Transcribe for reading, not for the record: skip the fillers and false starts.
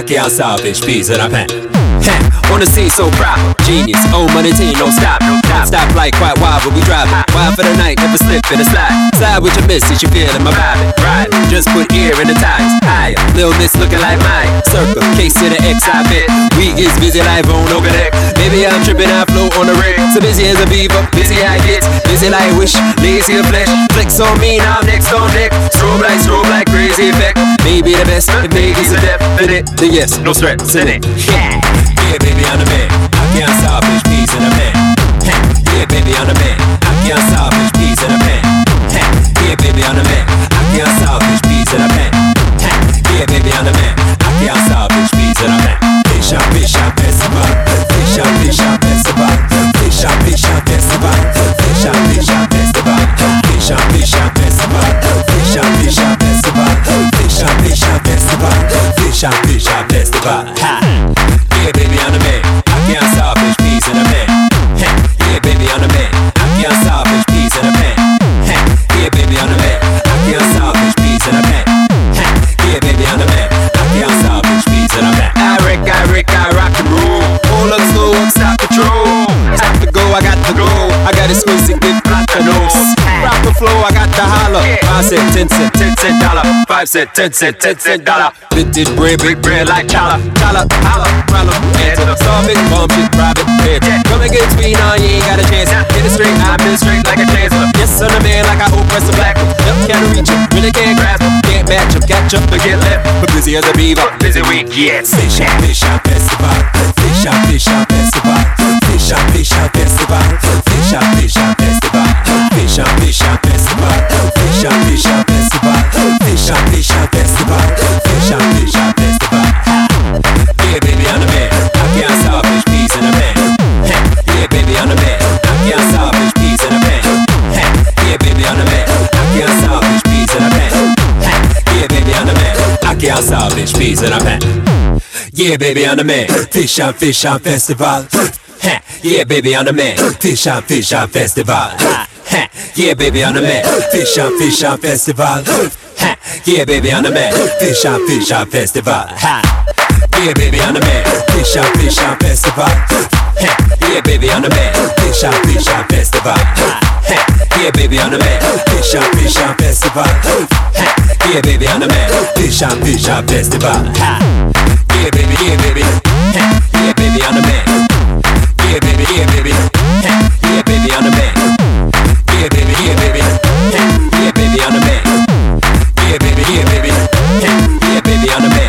Cocky out salvage, peas in a pan. On the scene so proud, genius, old money team, no stop, stop like quite wild when we drive it. Wild for the night, never slip in a slide. Slide with your miss, you feelin' my vibe. Ride, just put ear in the tires. Higher, little miss looking like mine. Circle, case to the X, I bet. We is busy live on over there. Maybe I'm tripping, I float on the rig. So busy as a beaver, busy I get. Busy like wish, lazy of flesh. Flex on me, now I'm next on deck. Strobe like crazy effect. Maybe the best, if maybe's a definite. Then yes, no stress in it. Yeah, baby, I'm the man. I can't salvage peas in a pan. Yeah, baby, I'm the man. I can't salvage peas in a pan. Yeah, baby, I'm the man. I can't salvage peas in a pan. Yeah, baby, I'm the man. I can't salvage peas in a pan. Fish up, festival. Fish up, festival. Fish up, festival. Fish up, festival. Fish up, festival. Fish up, festival. Fish up, festival. Fish up, festival. Yeah, baby, I'm the man. I can't salvage peas in a pan. Yeah, baby, I'm the man. I can't salvage peas in a pan. Yeah, baby, I'm the man. I can't salvage peas in a pan. Yeah, baby, I'm the man. I can't salvage peas in a pan. I rock and roll. Hold up, slow up, stop control. Stop to go, I got to go. I got exquisite with the nose. Rock the flow, I got the holler. 5 cent, 10 cent, 10 cent dollar. 5 cent, 10 cent, 10 cent dollar. Vintage bread, big bread like chala. Chala, holla, rolla, head to the summit, bump shit, private head. Come and get me now, you ain't got a chance. Get it straight, I've been straight like a chancellor. Yes, I'm the man, like I oppress a black one. Yep, can't reach him, really can't grasp him. Can't match him, catch up and get left. But busy as a beaver, busy week, yes. Fish up, festival. Fish up, festival. Fish up, festival. Fish up, festival. Fish up, festival. Fish up, festival. Fish up, festival. Fish up, festival. Yeah, baby, I'm the man. I can't salvage peas in a pan. Yeah, baby, I'm the man. I can't salvage peas in a pan. Yeah, baby, I'm the man. I can't salvage peas in a pan. Yeah, baby, I'm the man. I can't salvage peas in a pan. Yeah, baby, I'm the man. Fish up, festival. Yeah, baby, I'm the man. Fish up, festival. Yeah, baby, I'm the man. Fish up, festival. Yeah, baby, I'm the man. Fish up, festival. Yeah, baby, I'm the man. Fish up, festival. Yeah, baby, I'm the man. Fish up, festival. Yeah, baby, I'm the man. Fish up, festival. Yeah, baby, I'm the man. Fish up, festival. Yeah, baby, yeah, baby. Yeah, baby, I'm the man. Yeah, baby, yeah, baby. Yeah, baby, I'm the man. Yeah, baby, yeah, baby. Yeah, baby, I'm the man. Yeah, baby, yeah, baby. Yeah, baby, I'm the man.